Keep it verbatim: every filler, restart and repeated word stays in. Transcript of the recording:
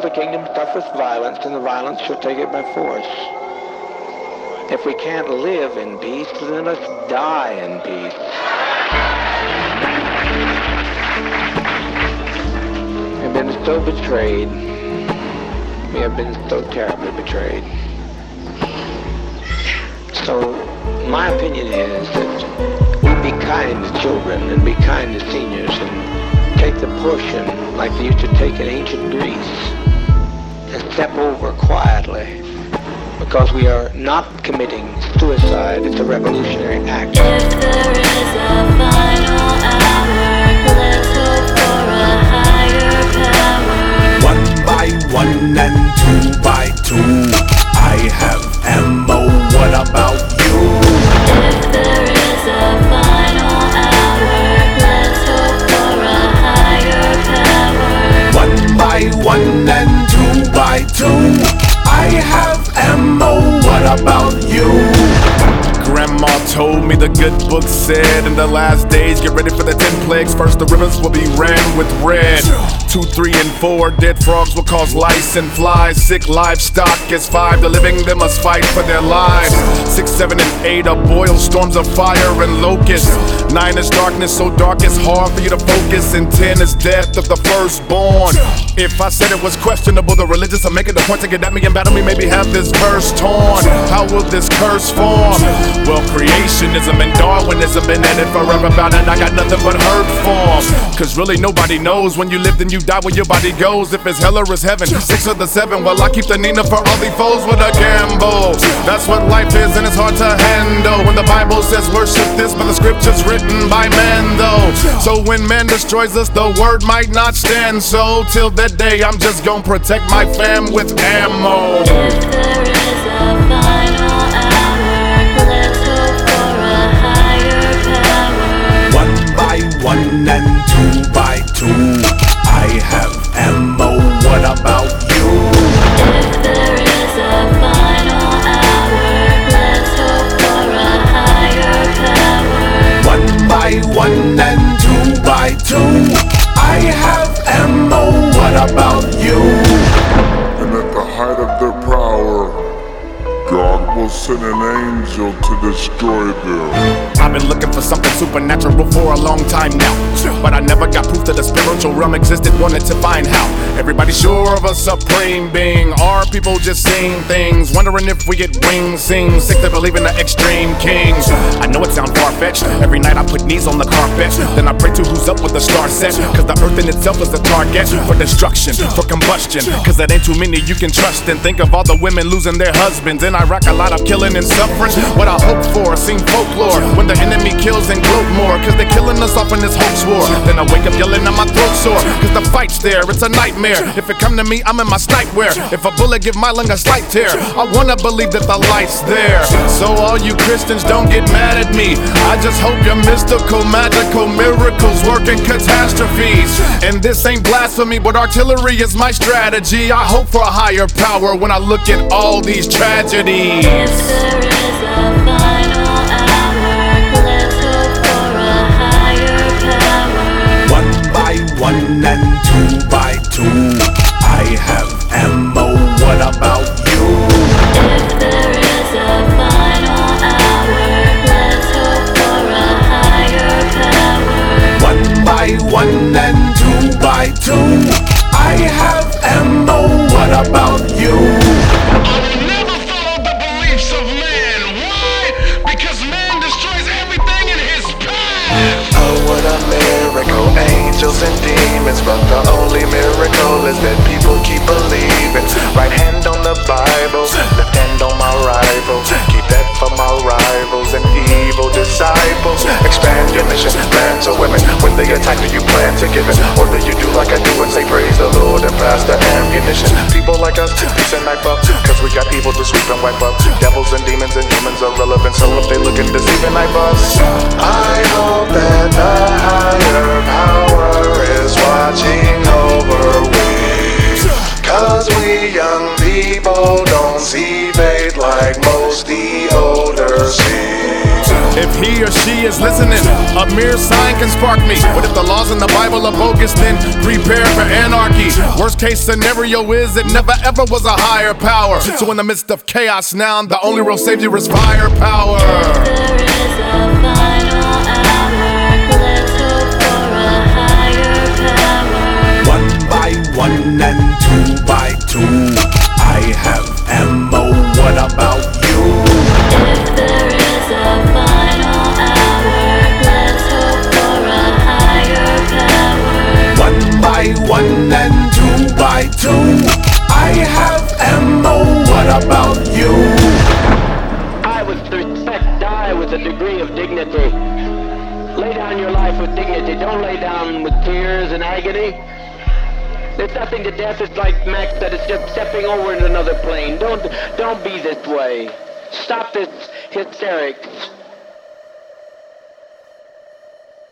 the kingdom suffereth violence, and the violence shall take it by force. If we can't live in peace, then let's die in peace. We've been so betrayed. We have been so terribly betrayed. So my opinion is that we be kind to children and be kind to seniors and take the portion like they used to take in ancient Greece and step over quietly, because we are not committing suicide. It's a revolutionary act. If there is a final hour, let's hope for a higher power. One by one and two by two, I have ammo. What about you? If there is a final hour, let's hope for a higher power. One by one and two by two, I have ammo. What about you? Grandma told me the good book said in the last days, get ready for the ten plagues. First the rivers will be ran with red. Two, three, and four, dead frogs will cause lice and flies. Sick livestock is five, the living they must fight for their lives. Six, seven, and eight are boiled storms of fire and locusts. Nine is darkness so dark it's hard for you to focus. And ten is death of the firstborn. If I said it was questionable, the religious are making the point to get at me and battle me, maybe have this verse torn. How will this curse form? Well, creationism and Darwinism been at it forever about it. I got nothing but hurt forms. Cause really nobody knows when you live then you die where your body goes. If it's hell or it's heaven, six of the seven. Well, I keep the Nina for all these foes with a gamble. That's what life is and it's hard to handle. When the Bible says worship this, but the scripture's written by man though. So when man destroys us, the word might not stand. So till that day, I'm just gonna protect my fam with ammo. If there is a final hour, let's hope for a higher power. One by one and two by two, I have ammo. What about you? If there is a final hour, let's hope for a higher power. One by one and two by two, I have ammo. What about you? And at the height of their power, God will send an angel to destroy them. I've been looking for something supernatural for a long time now, but I never got proof that the spiritual realm existed, wanted to find how. Everybody sure of a supreme being, are people just seeing things, wondering if we get wings, sing, sick to believe in the extreme kings. I know it sounds far-fetched, every night I put knees on the carpet, then I pray to who's up with the star set, cause the earth in itself is the target for destruction, for combustion, cause that ain't too many you can trust. And think of all the women losing their husbands, in Iraq a lot of killing and suffering. What I hope for seem folklore, when the enemy kills and gloat more, cause they're killing us off in this hoax war. Then I wake up yelling and my throat sore, cause the fight's there, it's a nightmare. If it come to me, I'm in my snipe wear. If a bullet give my lung a slight tear, I wanna believe that the light's there. So all you Christians don't get mad at me, I just hope your mystical, magical miracles work in catastrophes. And this ain't blasphemy, but artillery is my strategy. I hope for a higher power when I look at all these tragedies. If there is a final hour, let's hope for a higher power. One by one and two by two, I have ammo. What about you? If there is a final hour, let's hope for a higher power. One by one and two by two, I have ammo. What about you? I will never follow the beliefs of man. Why? Because man destroys everything in his path. Oh, what a miracle, angels and demons. But the only miracle is that people keep believing. Right hand on the Bible, left hand on my rival. Keep that for my rivals and evil disciples. Expand your mission, lands or women. When they attack you, you plan to give it. Or do you do like I do and say praise the Lord and pass the ammunition? People like us, peace and knife up, cause we got evil to sweep and wipe up. Devils and demons and humans are relevant, so if they looking deceiving like us, I hope that the higher power is watching over we. Cause we young people don't see fate like most the older see. If he or she is listening. A mere sign can spark me. But if the laws in the Bible are bogus, then prepare for anarchy. Worst case scenario is it never ever was a higher power. So in the midst of chaos now, the only real savior is firepower. There is a final hour. Let's hope for a higher power. One by one and two by two, I have ammo. What about you? If there is a final hour, let's hope for a higher power. One by one and two by two, I have ammo. What about you? I with respect die with a degree of dignity. Lay down your life with dignity. Don't lay down with tears and agony. There's nothing to death. It's like Max said, it's just stepping over into another plane. Don't, don't be this way. Stop this hysterics.